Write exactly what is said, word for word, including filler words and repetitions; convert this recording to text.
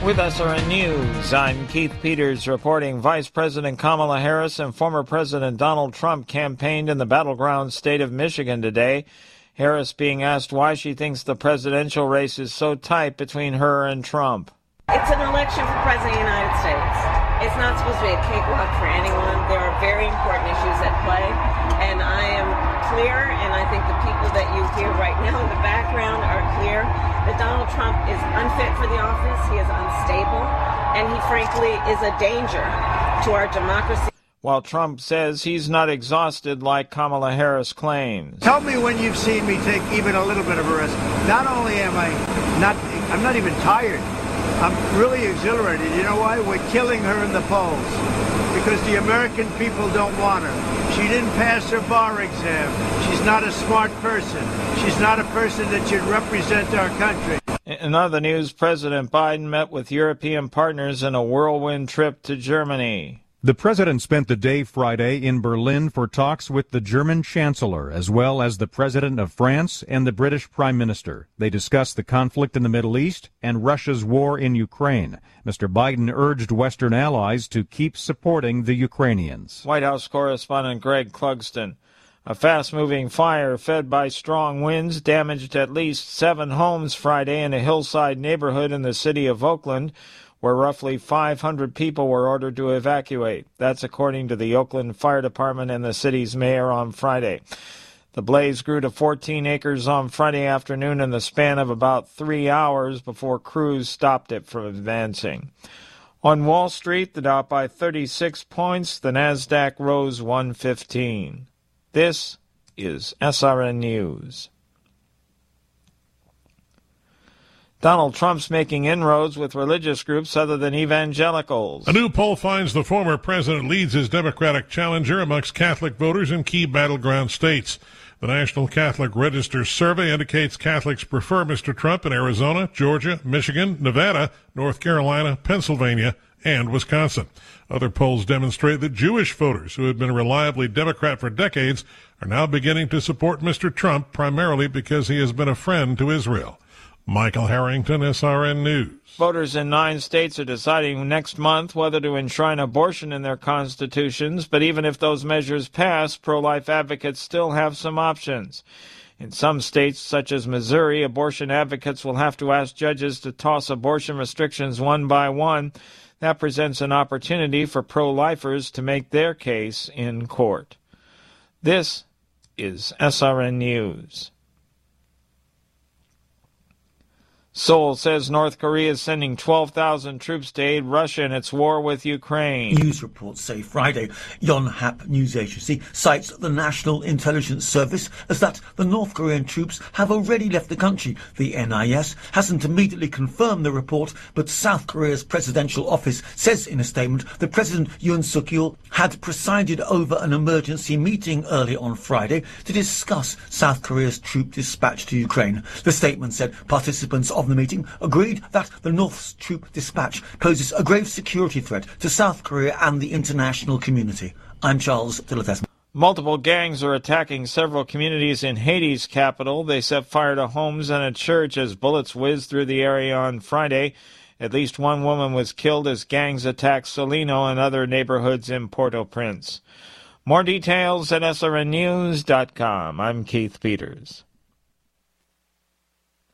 With S R N News, I'm Keith Peters reporting Vice President Kamala Harris and former President Donald Trump campaigned in the battleground state of Michigan today. Harris being asked why she thinks the presidential race is so tight between her and Trump. It's an election for President of the United States. It's not supposed to be a cakewalk for anyone. There are very important issues at play, and I am clear, and I think the people that you hear right now in the background are clear, that Donald Trump is unfit for the office, he is unstable, and he frankly is a danger to our democracy. While Trump says he's not exhausted like Kamala Harris claims. Tell me when you've seen me take even a little bit of a risk. Not only am I not, I'm not even tired. I'm really exhilarated. You know why? We're killing her in the polls because the American people don't want her. She didn't pass her bar exam. She's not a smart person. She's not a person that should represent our country. In other news, President Biden met with European partners in a whirlwind trip to Germany. The president spent the day Friday in Berlin for talks with the German chancellor, as well as the president of France and the British prime minister. They discussed the conflict in the Middle East and Russia's war in Ukraine. Mister Biden urged Western allies to keep supporting the Ukrainians. White House correspondent Greg Clugston. A fast-moving fire fed by strong winds damaged at least seven homes Friday in a hillside neighborhood in the city of Oakland, where roughly five hundred people were ordered to evacuate. That's according to the Oakland Fire Department and the city's mayor on Friday. The blaze grew to fourteen acres on Friday afternoon in the span of about three hours before crews stopped it from advancing. On Wall Street, the Dow by thirty-six points, the Nasdaq rose one fifteen. This is S R N News. Donald Trump's making inroads with religious groups other than evangelicals. A new poll finds the former president leads his Democratic challenger amongst Catholic voters in key battleground states. The National Catholic Register survey indicates Catholics prefer Mister Trump in Arizona, Georgia, Michigan, Nevada, North Carolina, Pennsylvania, and Wisconsin. Other polls demonstrate that Jewish voters who had been reliably Democrat for decades are now beginning to support Mister Trump, primarily because he has been a friend to Israel. Michael Harrington, S R N News. Voters in nine states are deciding next month whether to enshrine abortion in their constitutions, but even if those measures pass, pro-life advocates still have some options. In some states, such as Missouri, abortion advocates will have to ask judges to toss abortion restrictions one by one. That presents an opportunity for pro-lifers to make their case in court. This is S R N News. Seoul says North Korea is sending twelve thousand troops to aid Russia in its war with Ukraine. News reports say Friday Yonhap news agency cites the National Intelligence Service as that the North Korean troops have already left the country. The N I S hasn't immediately confirmed the report, but South Korea's presidential office says in a statement that President Yoon Suk-yeol had presided over an emergency meeting early on Friday to discuss South Korea's troop dispatch to Ukraine. The statement said participants of the meeting agreed that the North's troop dispatch poses a grave security threat to South Korea and the international community. I'm Charles Tillothes. Multiple gangs are attacking several communities in Haiti's capital. They set fire to homes and a church as bullets whizzed through the area on Friday. At least one woman was killed as gangs attacked Solino and other neighborhoods in Port-au-Prince. More details at S R N news dot com. I'm Keith Peters.